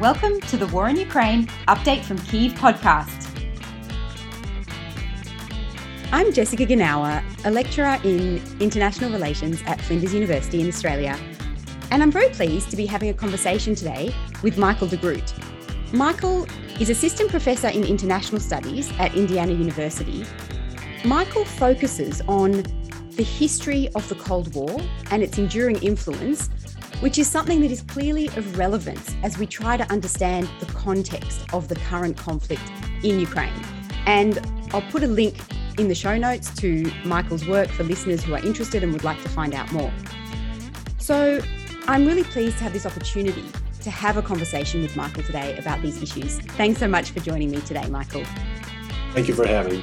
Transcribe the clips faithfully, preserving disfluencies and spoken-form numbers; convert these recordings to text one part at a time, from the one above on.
Welcome to the War in Ukraine Update from Kyiv podcast. I'm Jessica Gnawa, a lecturer in international relations at Flinders University in Australia, and I'm very pleased to be having a conversation today with Michael de Groot. Michael is Assistant Professor in International Studies at Indiana University. Michael focuses on the history of the Cold War and its enduring influence, which is something that is clearly of relevance as we try to understand the context of the current conflict in Ukraine. And I'll put a link in the show notes to Michael's work for listeners who are interested and would like to find out more. So I'm really pleased to have this opportunity to have a conversation with Michael today about these issues. Thanks so much for joining me today, Michael. Thank you for having me.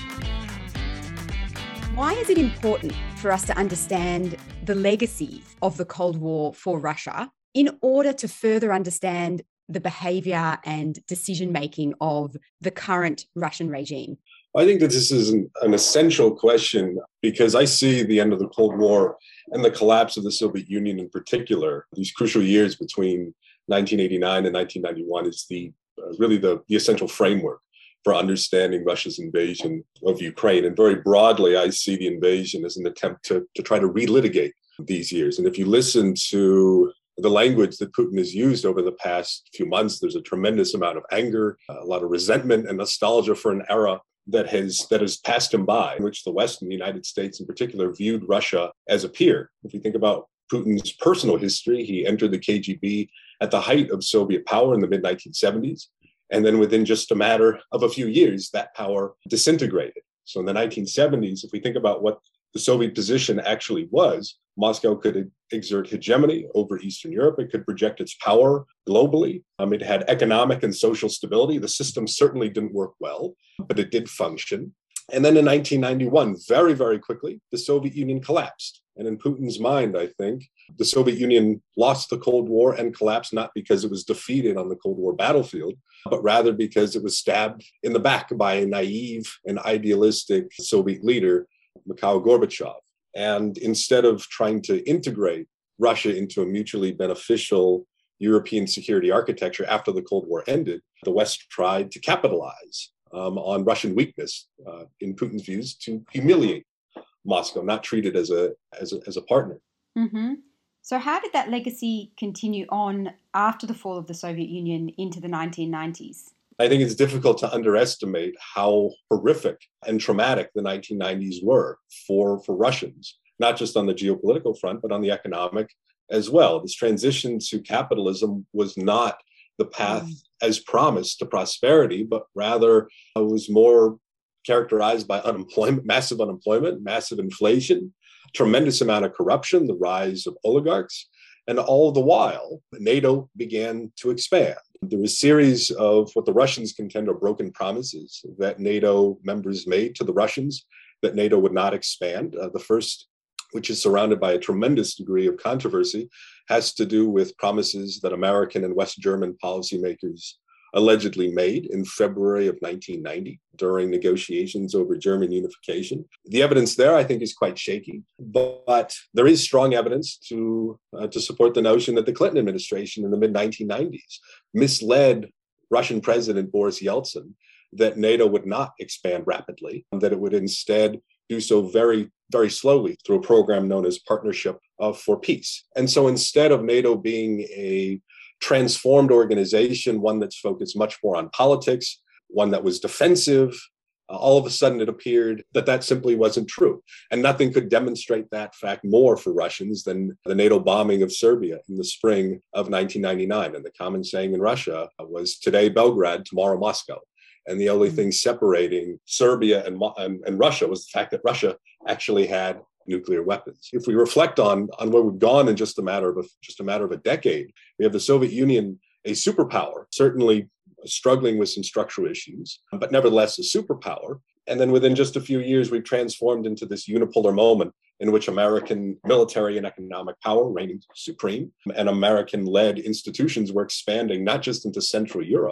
Why is it important for us to understand the legacy of the Cold War for Russia in order to further understand the behaviour and decision-making of the current Russian regime? I think that this is an, an essential question because I see the end of the Cold War and the collapse of the Soviet Union in particular, these crucial years between nineteen eighty-nine and nineteen ninety-one is the uh, really the, the essential framework for understanding Russia's invasion of Ukraine. And very broadly, I see the invasion as an attempt to, to try to relitigate these years. And if you listen to the language that Putin has used over the past few months, there's a tremendous amount of anger, a lot of resentment and nostalgia for an era that has that has passed him by, in which the West and the United States in particular viewed Russia as a peer. If you think about Putin's personal history, he entered the K G B at the height of Soviet power in the mid nineteen seventies. And then within just a matter of a few years, that power disintegrated. So in the nineteen seventies, if we think about what the Soviet position actually was, Moscow could exert hegemony over Eastern Europe. It could project its power globally. Um, it had economic and social stability. The system certainly didn't work well, but it did function. And then in nineteen ninety-one, very, very quickly, the Soviet Union collapsed. And in Putin's mind, I think, the Soviet Union lost the Cold War and collapsed not because it was defeated on the Cold War battlefield, but rather because it was stabbed in the back by a naive and idealistic Soviet leader, Mikhail Gorbachev. And instead of trying to integrate Russia into a mutually beneficial European security architecture after the Cold War ended, the West tried to capitalize um, on Russian weakness, uh, in Putin's views, to humiliate Moscow, not treat it as a as a, as a partner. Mm-hmm. So how did that legacy continue on after the fall of the Soviet Union into the nineteen nineties? I think it's difficult to underestimate how horrific and traumatic the nineteen nineties were for, for Russians, not just on the geopolitical front, but on the economic as well. This transition to capitalism was not the path mm. as promised to prosperity, but rather it was more characterized by unemployment, massive unemployment, massive inflation, tremendous amount of corruption, the rise of oligarchs, and all the while, NATO began to expand. There was a series of what the Russians contend are broken promises that NATO members made to the Russians that NATO would not expand. Uh, the first, which is surrounded by a tremendous degree of controversy, has to do with promises that American and West German policymakers allegedly made in February of nineteen ninety during negotiations over German unification. The evidence there, I think, is quite shaky, but there is strong evidence to uh, to support the notion that the Clinton administration in the mid nineteen nineties misled Russian President Boris Yeltsin that NATO would not expand rapidly, that it would instead do so very, very slowly through a program known as Partnership uh, for Peace. And so instead of NATO being a transformed organization, one that's focused much more on politics, one that was defensive, uh, all of a sudden it appeared that that simply wasn't true. And nothing could demonstrate that fact more for Russians than the NATO bombing of Serbia in the spring of nineteen ninety-nine. And the common saying in Russia was, today Belgrade, tomorrow Moscow. And the only thing separating Serbia and, and, and Russia was the fact that Russia actually had nuclear weapons. If we reflect on, on where we've gone in just a matter of a, just a matter of a decade, we have the Soviet Union, a superpower, certainly struggling with some structural issues, but nevertheless a superpower. And then within just a few years, we've transformed into this unipolar moment in which American military and economic power reigned supreme, and American-led institutions were expanding not just into Central Europe,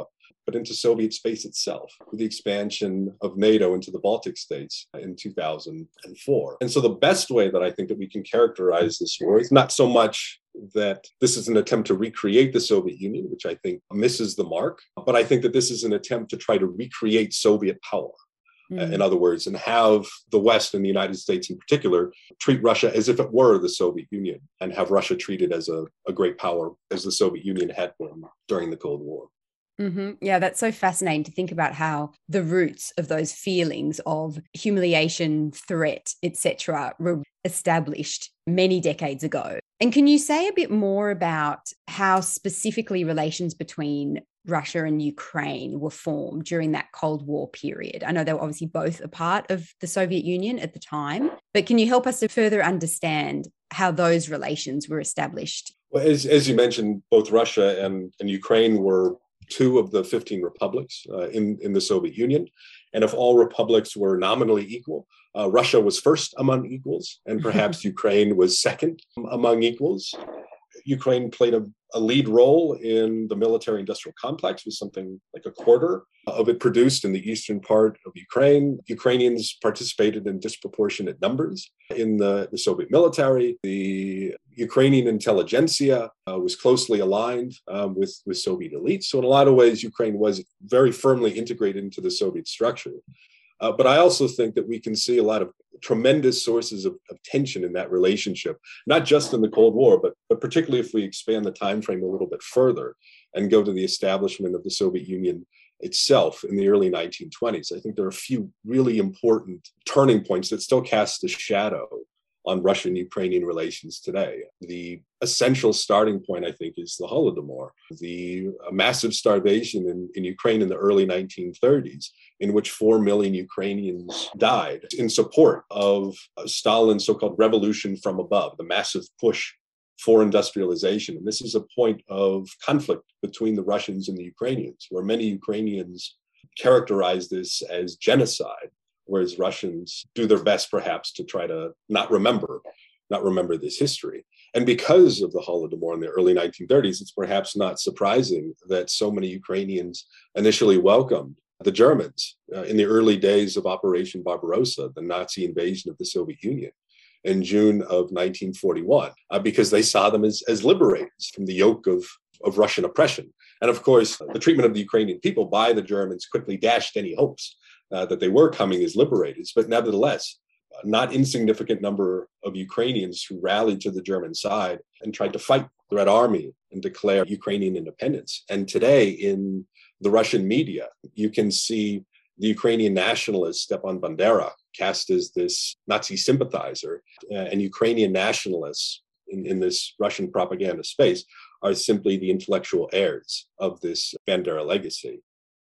but into Soviet space itself, with the expansion of NATO into the Baltic states in two thousand four. And so the best way that I think that we can characterize this war is not so much that this is an attempt to recreate the Soviet Union, which I think misses the mark, but I think that this is an attempt to try to recreate Soviet power. Mm. In other words, and have the West and the United States in particular treat Russia as if it were the Soviet Union, and have Russia treated as a, a great power as the Soviet Union had been during the Cold War. Mm-hmm. Yeah, that's so fascinating to think about how the roots of those feelings of humiliation, threat, et cetera were established many decades ago. And can you say a bit more about how specifically relations between Russia and Ukraine were formed during that Cold War period? I know they were obviously both a part of the Soviet Union at the time, but can you help us to further understand how those relations were established? Well, as, as you mentioned, both Russia and, and Ukraine were two of the fifteen republics uh, in, in the Soviet Union. And if all republics were nominally equal, uh, Russia was first among equals, and perhaps Ukraine was second among equals. Ukraine played a, a lead role in the military-industrial complex, with something like a quarter of it produced in the eastern part of Ukraine. Ukrainians participated in disproportionate numbers in the, the Soviet military. The Ukrainian intelligentsia uh, was closely aligned um, with, with Soviet elites. So in a lot of ways, Ukraine was very firmly integrated into the Soviet structure. Uh, but I also think that we can see a lot of tremendous sources of, of tension in that relationship, not just in the Cold War, but, but particularly if we expand the time frame a little bit further and go to the establishment of the Soviet Union itself in the early nineteen twenties. I think there are a few really important turning points that still cast a shadow on Russian-Ukrainian relations today. The essential starting point, I think, is the Holodomor, the massive starvation in, in Ukraine in the early nineteen thirties, in which four million Ukrainians died in support of Stalin's so-called revolution from above, the massive push for industrialization. And this is a point of conflict between the Russians and the Ukrainians, where many Ukrainians characterize this as genocide, whereas Russians do their best perhaps to try to not remember, not remember this history. And because of the Holodomor in the early nineteen thirties, it's perhaps not surprising that so many Ukrainians initially welcomed the Germans uh, in the early days of Operation Barbarossa, the Nazi invasion of the Soviet Union in June of nineteen forty-one, uh, because they saw them as, as liberators from the yoke of, of Russian oppression. And of course, the treatment of the Ukrainian people by the Germans quickly dashed any hopes uh, that they were coming as liberators. But nevertheless, a not insignificant number of Ukrainians who rallied to the German side and tried to fight the Red Army and declare Ukrainian independence. And today in the Russian media, you can see the Ukrainian nationalist Stepan Bandera cast as this Nazi sympathizer, uh, and Ukrainian nationalists in, in this Russian propaganda space are simply the intellectual heirs of this Bandera legacy.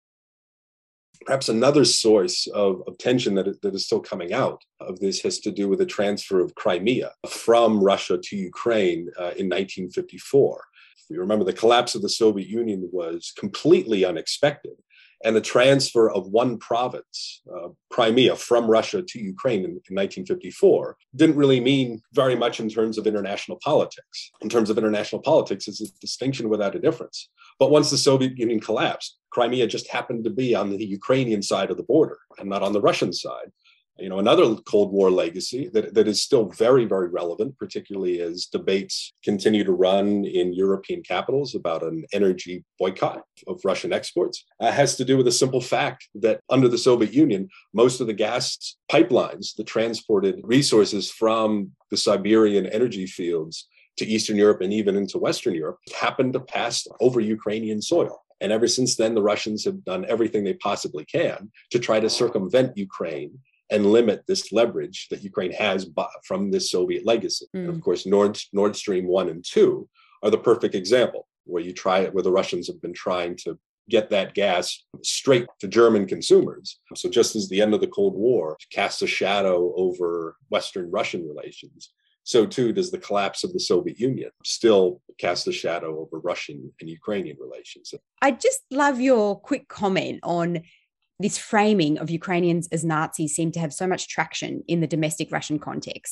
Perhaps another source of, of tension that, that is still coming out of this has to do with the transfer of Crimea from Russia to Ukraine uh, in nineteen fifty-four. If you remember, the collapse of the Soviet Union was completely unexpected. And the transfer of one province, uh, Crimea, from Russia to Ukraine in, in nineteen fifty-four didn't really mean very much in terms of international politics. In terms of international politics, it's a distinction without a difference. But once the Soviet Union collapsed, Crimea just happened to be on the Ukrainian side of the border and not on the Russian side. You know, another Cold War legacy that, that is still very, very relevant, particularly as debates continue to run in European capitals about an energy boycott of Russian exports, uh, has to do with the simple fact that under the Soviet Union, most of the gas pipelines that transported resources from the Siberian energy fields to Eastern Europe and even into Western Europe happened to pass over Ukrainian soil. And ever since then, the Russians have done everything they possibly can to try to circumvent Ukraine and limit this leverage that Ukraine has from this Soviet legacy. Mm. And of course, Nord, Nord Stream one and two are the perfect example where you try it, where the Russians have been trying to get that gas straight to German consumers. So just as the end of the Cold War casts a shadow over Western Russian relations, so too does the collapse of the Soviet Union still cast a shadow over Russian and Ukrainian relations. I just love your quick comment on this framing of Ukrainians as Nazis seem to have so much traction in the domestic Russian context.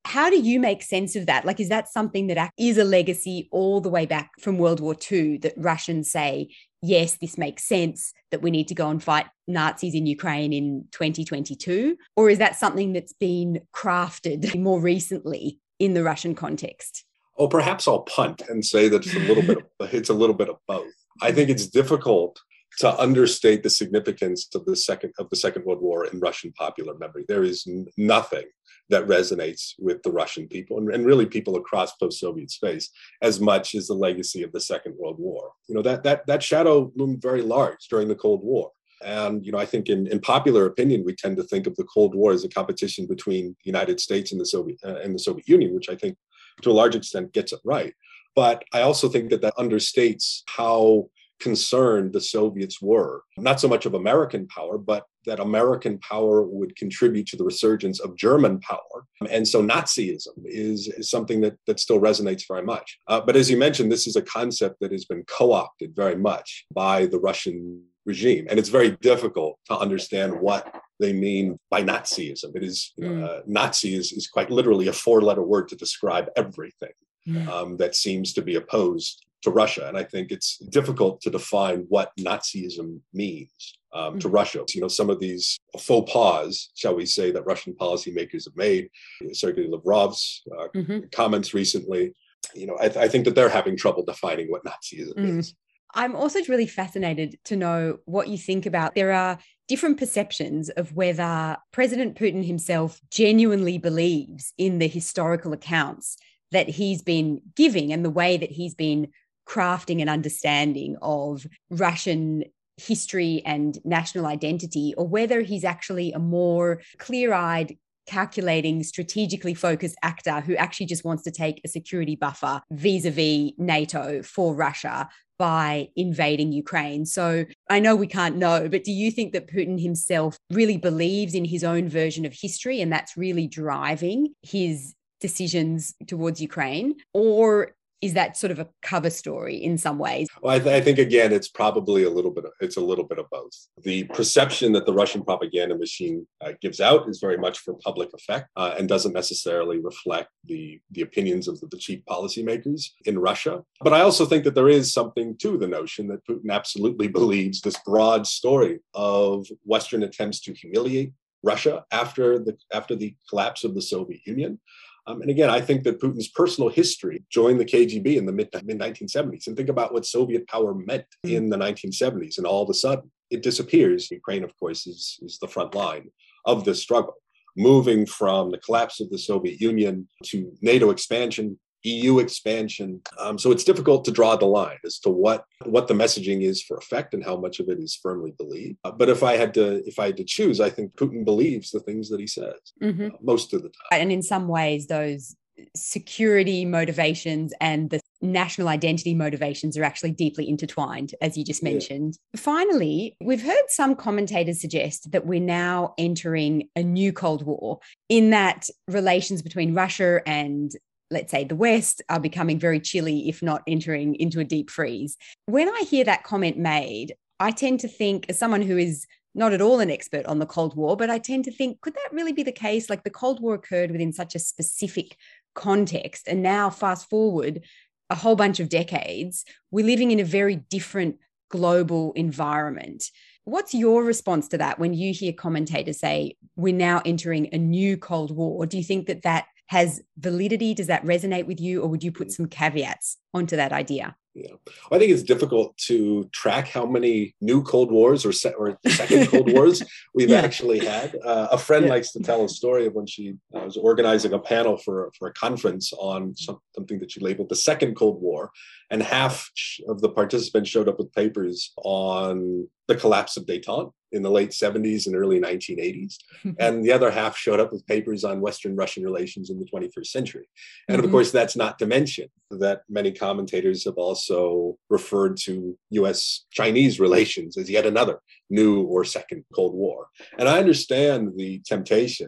How do you make sense of that? Like, is that something that is a legacy all the way back from World War Two, that Russians say, yes, this makes sense, that we need to go and fight Nazis in Ukraine in twenty twenty-two? Or is that something that's been crafted more recently in the Russian context? Oh, perhaps I'll punt and say that it's a little bit of, it's a little bit of both. I think it's difficult to understate the significance of the second of the Second World War in Russian popular memory. There is n- nothing that resonates with the Russian people and, and really people across post-Soviet space as much as the legacy of the Second World War. You know, that that that shadow loomed very large during the Cold War. And, you know, I think in, in popular opinion, we tend to think of the Cold War as a competition between the United States and the Soviet uh, and the Soviet Union, which I think to a large extent gets it right. But I also think that that understates how concerned the Soviets were, not so much of American power, but that American power would contribute to the resurgence of German power. And so Nazism is, is something that, that still resonates very much. Uh, but as you mentioned, this is a concept that has been co-opted very much by the Russian regime. And it's very difficult to understand what they mean by Nazism. It is, you know, Mm. uh, Nazi is, is quite literally a four-letter word to describe everything Mm. um, that seems to be opposed to Russia. And I think it's difficult to define what Nazism means um, to Mhm. Russia. You know, some of these faux pas, shall we say, that Russian policymakers have made, Sergei Lavrov's uh, Mhm. comments recently, you know, I, th- I think that they're having trouble defining what Nazism Mm. is. I'm also really fascinated to know what you think about. There are different perceptions of whether President Putin himself genuinely believes in the historical accounts that he's been giving and the way that he's been crafting an understanding of Russian history and national identity, or whether he's actually a more clear-eyed, calculating, strategically focused actor who actually just wants to take a security buffer vis-a-vis NATO for Russia by invading Ukraine. So I know we can't know, but do you think that Putin himself really believes in his own version of history and that's really driving his decisions towards Ukraine? Or is that sort of a cover story in some ways? Well, I, th- I think again, it's probably a little bit. Of, it's a little bit of both. The perception that the Russian propaganda machine uh, gives out is very much for public effect uh, and doesn't necessarily reflect the the opinions of the, the chief policymakers in Russia. But I also think that there is something to the notion that Putin absolutely believes this broad story of Western attempts to humiliate Russia after the after the collapse of the Soviet Union. Um, and again, I think that Putin's personal history joined the K G B in the mid nineteen seventies. And think about what Soviet power meant in the nineteen seventies. And all of a sudden, it disappears. Ukraine, of course, is, is the front line of this struggle, moving from the collapse of the Soviet Union to NATO expansion, E U expansion. Um, so it's difficult to draw the line as to what, what the messaging is for effect and how much of it is firmly believed. Uh, but if I had to, if I had to choose, I think Putin believes the things that he says Mm-hmm. uh, most of the time. And in some ways, those security motivations and the national identity motivations are actually deeply intertwined, as you just mentioned. Yeah. Finally, we've heard some commentators suggest that we're now entering a new Cold War, in that relations between Russia and, let's say, the West are becoming very chilly, if not entering into a deep freeze. When I hear that comment made, I tend to think, as someone who is not at all an expert on the Cold War, but I tend to think, could that really be the case? Like, the Cold War occurred within such a specific context, and now fast forward a whole bunch of decades, we're living in a very different global environment. What's your response to that when you hear commentators say we're now entering a new Cold War? Do you think that that has validity? Does that resonate with you? Or would you put some caveats onto that idea? Yeah, I think it's difficult to track how many new Cold Wars or, se- or second Cold Wars we've yeah. actually had. Uh, a friend yeah. likes to tell a story of when she uh, was organizing a panel for, for a conference on some, something that she labeled the Second Cold War, and half of the participants showed up with papers on the collapse of Détente in the late seventies and early nineteen eighties. And the other half showed up with papers on Western Russian relations in the twenty-first century. And mm-hmm. of course, that's not to mention that many commentators have also referred to U S Chinese relations as yet another new or second Cold War. And I understand the temptation, uh,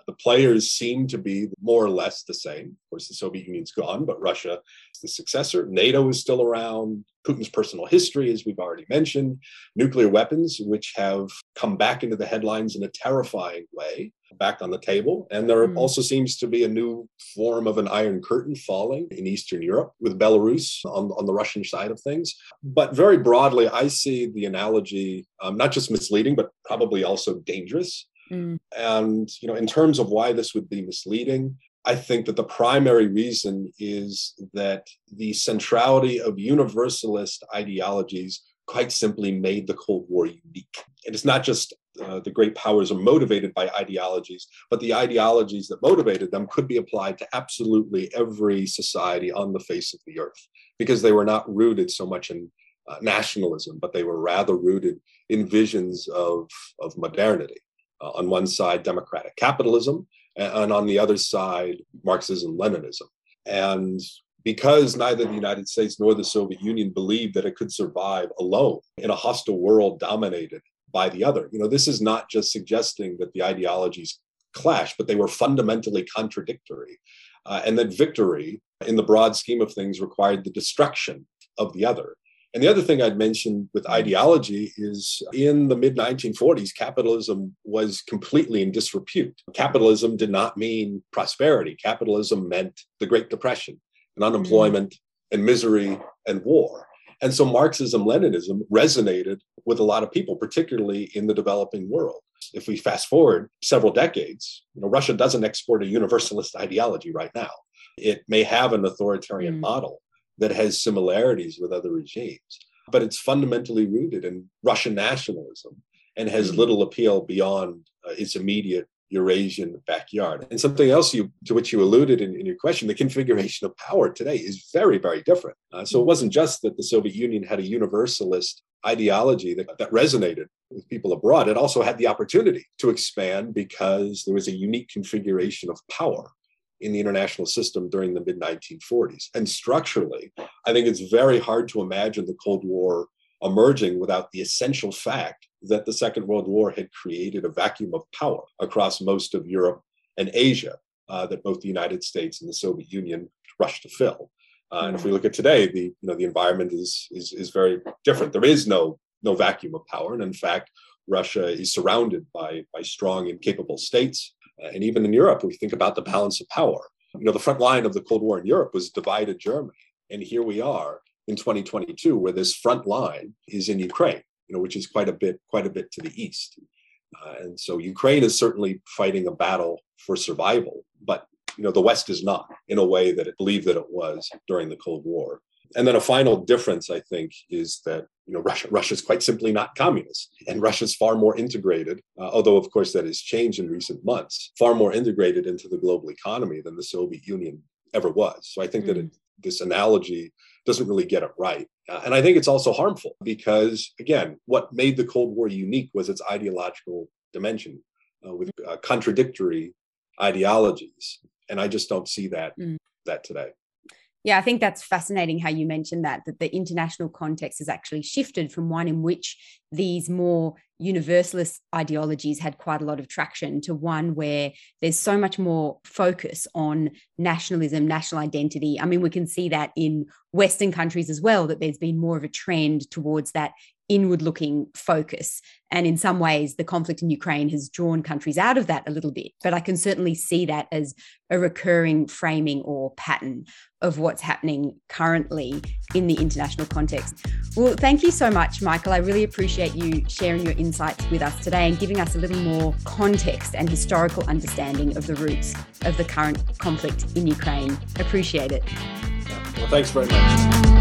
The players seem to be more or less the same. Of course, the Soviet Union's gone, but Russia is the successor. NATO is still around. Putin's personal history, as we've already mentioned, nuclear weapons, which have come back into the headlines in a terrifying way, back on the table. And there mm. also seems to be a new form of an Iron Curtain falling in Eastern Europe with Belarus on, on the Russian side of things. But very broadly, I see the analogy um, not just misleading, but probably also dangerous. Mm. And, you know, in terms of why this would be misleading, I think that the primary reason is that the centrality of universalist ideologies quite simply made the Cold War unique. And it's not just uh, the great powers are motivated by ideologies, but the ideologies that motivated them could be applied to absolutely every society on the face of the earth, because they were not rooted so much in uh, nationalism, but they were rather rooted in visions of, of modernity. Uh, on one side, democratic capitalism, and on the other side, Marxism-Leninism. And because neither the United States nor the Soviet Union believed that it could survive alone in a hostile world dominated by the other, you know, this is not just suggesting that the ideologies clash, but they were fundamentally contradictory. Uh, and that victory, in the broad scheme of things, required the destruction of the other. And the other thing I'd mention with ideology is in the mid nineteen forties, capitalism was completely in disrepute. Capitalism did not mean prosperity. Capitalism meant the Great Depression and unemployment mm-hmm. and misery and war. And so Marxism-Leninism resonated with a lot of people, particularly in the developing world. If we fast forward several decades, you know, Russia doesn't export a universalist ideology right now. It may have an authoritarian mm-hmm. model that has similarities with other regimes, but it's fundamentally rooted in Russian nationalism and has mm-hmm. little appeal beyond uh, its immediate Eurasian backyard. And something else you, to which you alluded in, in your question, the configuration of power today is very, very different. Uh, so it wasn't just that the Soviet Union had a universalist ideology that, that resonated with people abroad. It also had the opportunity to expand because there was a unique configuration of power in the international system during the mid nineteen forties. And structurally, I think it's very hard to imagine the Cold War emerging without the essential fact that the Second World War had created a vacuum of power across most of Europe and Asia uh, that both the United States and the Soviet Union rushed to fill. Uh, and if we look at today, the you know the environment is is is very different. There is no no vacuum of power, and in fact, Russia is surrounded by by strong and capable states. And even in Europe, we think about the balance of power. You know, the front line of the Cold War in Europe was divided Germany. And here we are in twenty twenty-two, where this front line is in Ukraine, you know, which is quite a bit, quite a bit to the east. Uh, and so Ukraine is certainly fighting a battle for survival, but, you know, the West is not in a way that it believed that it was during the Cold War. And then a final difference, I think, is that, you know, Russia, Russia is quite simply not communist, and Russia's far more integrated, uh, although, of course, that has changed in recent months, far more integrated into the global economy than the Soviet Union ever was. So I think mm. that it, this analogy doesn't really get it right. Uh, and I think it's also harmful because, again, what made the Cold War unique was its ideological dimension uh, with uh, contradictory ideologies. And I just don't see that, mm. that today. Yeah, I think that's fascinating how you mentioned that, that the international context has actually shifted from one in which these more universalist ideologies had quite a lot of traction to one where there's so much more focus on nationalism, national identity. I mean, we can see that in Western countries as well, that there's been more of a trend towards that inward-looking focus. And in some ways, the conflict in Ukraine has drawn countries out of that a little bit. But I can certainly see that as a recurring framing or pattern of what's happening currently in the international context. Well, thank you so much, Michael. I really appreciate you sharing your insights with us today and giving us a little more context and historical understanding of the roots of the current conflict in Ukraine. Appreciate it. Well, thanks very much.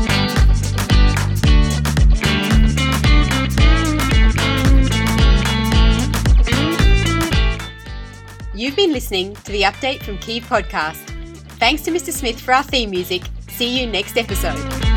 You've been listening to the Update from Kyiv podcast. Thanks to Mister Smith for our theme music. See you next episode.